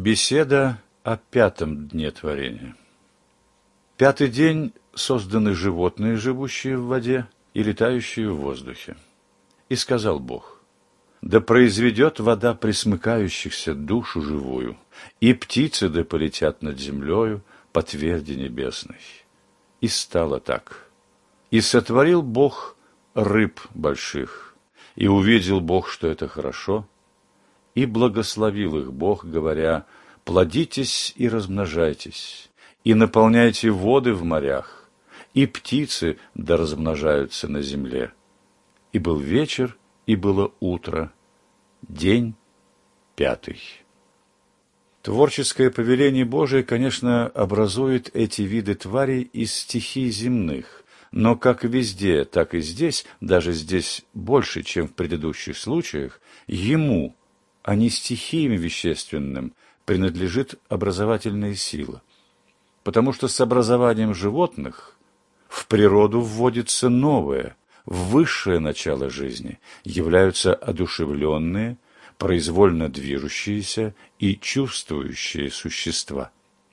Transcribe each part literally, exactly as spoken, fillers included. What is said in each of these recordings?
Беседа о пятом дне творения. Пятый день созданы животные, живущие в воде, и летающие в воздухе. И сказал Бог: да произведет вода пресмыкающихся душу живую, и птицы да полетят над землею по тверди небесной. И стало так. И сотворил Бог рыб больших, и увидел Бог, что это хорошо, и благословил их Бог, говоря: плодитесь и размножайтесь, и наполняйте воды в морях, и птицы да размножаются на земле. И был вечер, и было утро, день пятый. Творческое повеление Божие, конечно, образует эти виды тварей из стихий земных, но как везде, так и здесь, даже здесь больше, чем в предыдущих случаях, ему, а не стихиям вещественным, принадлежит образовательная сила. Потому что с образованием животных в природу вводится новое, высшее начало жизни, являются одушевленные, произвольно движущиеся и чувствующие существа.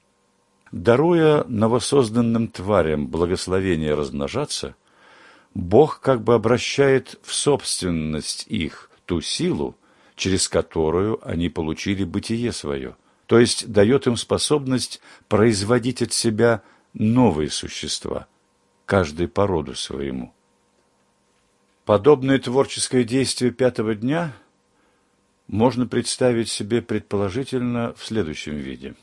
Даруя новосозданным тварям благословение размножаться, Бог как бы обращает в собственность их ту силу, через которую они получили бытие свое, то есть дает им способность производить от себя новые существа, каждый по роду своему. Подобное творческое действие пятого дня можно представить себе предположительно в следующем виде.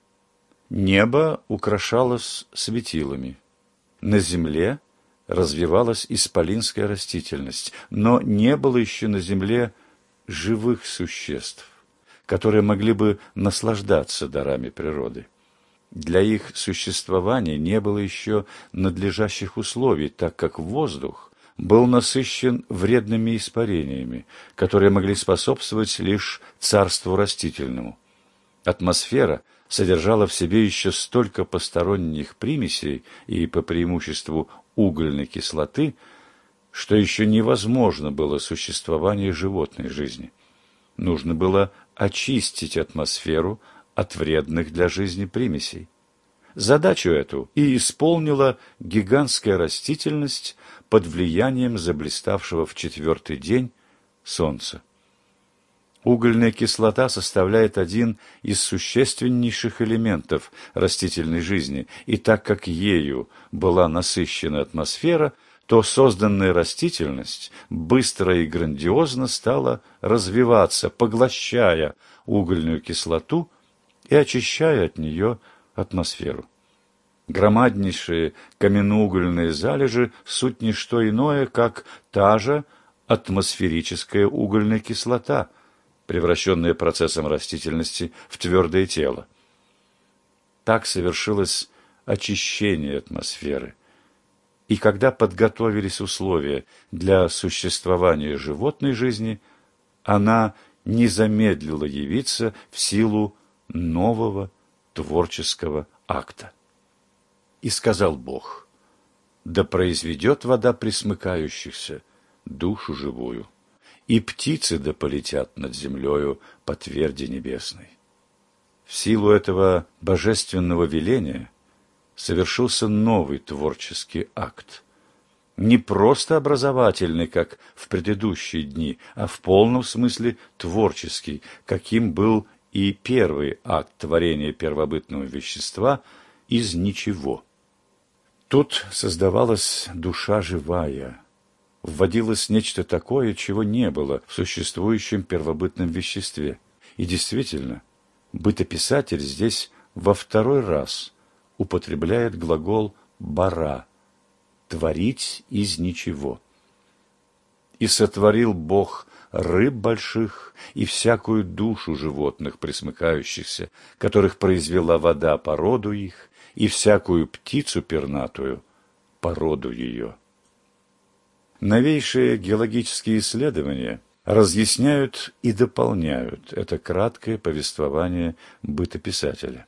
Небо украшалось светилами, на земле развивалась исполинская растительность, но не было еще на земле живых существ, которые могли бы наслаждаться дарами природы. Для их существования не было еще надлежащих условий, так как воздух был насыщен вредными испарениями, которые могли способствовать лишь царству растительному. Атмосфера содержала в себе еще столько посторонних примесей и по преимуществу угольной кислоты, что еще невозможно было существование животной жизни. Нужно было очистить атмосферу от вредных для жизни примесей. Задачу эту и исполнила гигантская растительность под влиянием заблиставшего в четвертый день солнца. Угольная кислота составляет один из существеннейших элементов растительной жизни, и так как ею была насыщена атмосфера, то созданная растительность быстро и грандиозно стала развиваться, поглощая угольную кислоту и очищая от нее атмосферу. Громаднейшие каменноугольные залежи – суть не что иное, как та же атмосферическая угольная кислота, превращенная процессом растительности в твердое тело. Так совершилось очищение атмосферы. И когда подготовились условия для существования животной жизни, она не замедлила явиться в силу нового творческого акта. И сказал Бог: да произведет вода пресмыкающихся душу живую, и птицы да полетят над землею по тверди небесной. В силу этого божественного веления совершился новый творческий акт. Не просто образовательный, как в предыдущие дни, а в полном смысле творческий, каким был и первый акт творения первобытного вещества из ничего. Тут создавалась душа живая, вводилось нечто такое, чего не было в существующем первобытном веществе. И действительно, бытописатель здесь во второй раз употребляет глагол «бара» – «творить из ничего». «И сотворил Бог рыб больших и всякую душу животных пресмыкающихся, которых произвела вода по роду их, и всякую птицу пернатую по роду ее». Новейшие геологические исследования разъясняют и дополняют это краткое повествование бытописателя.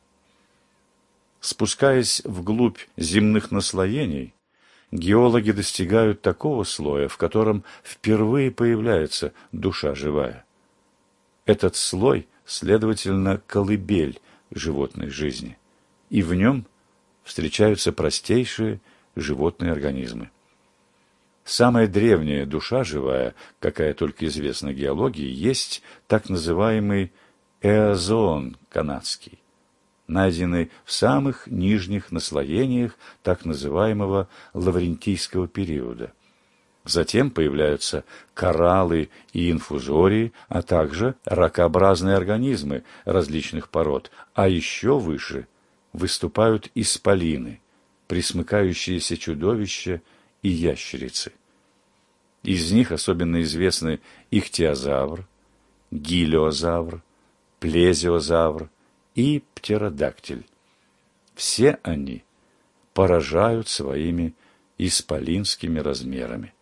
Спускаясь вглубь земных наслоений, геологи достигают такого слоя, в котором впервые появляется душа живая. Этот слой следовательно, колыбель животной жизни, и в нем встречаются простейшие животные организмы. Самая древняя душа живая, какая только известна геологии, есть так называемый эозоон канадский, найденный в самых нижних наслоениях так называемого лаврентийского периода. Затем появляются кораллы и инфузории, а также ракообразные организмы различных пород, а еще выше выступают исполины, пресмыкающиеся чудовища и ящерицы. Из них особенно известны ихтиозавр, гелиозавр, плезиозавр и птеродактиль. Все они поражают своими исполинскими размерами.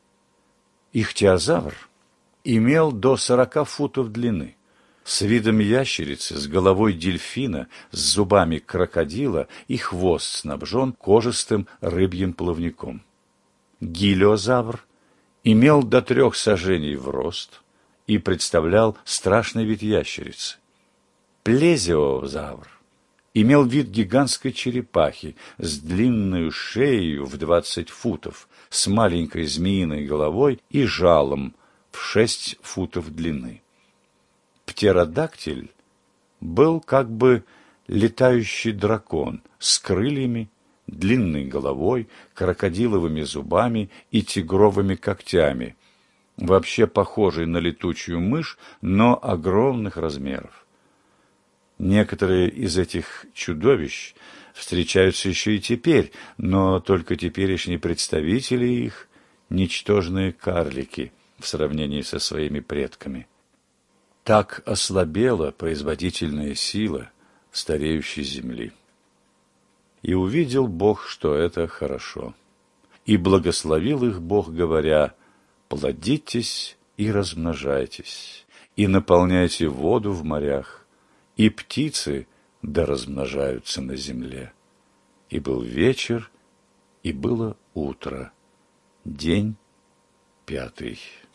Ихтиозавр имел до сорока футов длины, с видом ящерицы, с головой дельфина, с зубами крокодила и хвост снабжен кожистым рыбьим плавником. Гелиозавр имел до трех саженей в рост и представлял страшный вид ящерицы. Плезиозавр имел вид гигантской черепахи с длинной шеей в двадцать футов, с маленькой змеиной головой и жалом в шесть футов длины. Птеродактиль был как бы летающий дракон с крыльями, длинной головой, крокодиловыми зубами и тигровыми когтями, вообще похожий на летучую мышь, но огромных размеров. Некоторые из этих чудовищ встречаются еще и теперь, но только теперешние представители их – ничтожные карлики в сравнении со своими предками. Так ослабела производительная сила стареющей земли. И увидел Бог, что это хорошо. И благословил их Бог, говоря: «Плодитесь и размножайтесь, и наполняйте воду в морях, и птицы да размножаются на земле». И был вечер, и было утро, день пятый.